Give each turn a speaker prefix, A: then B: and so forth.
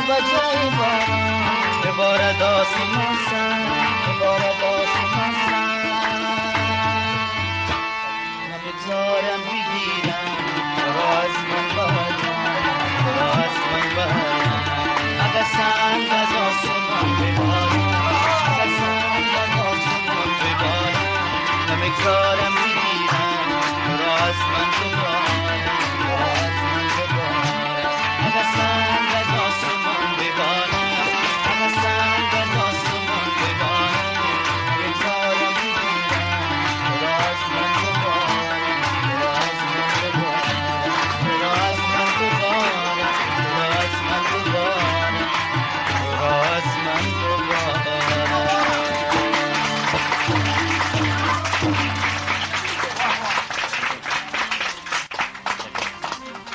A: به جای باران ببارد آسمان سر ببارد آسمان سر نمیگذارم بگیرم تو از من باران تو از من باران اگر سنگ از آسمان بباران اگر سنگ از آسمان بباران نمیگذارم بگیرم تو از من بباران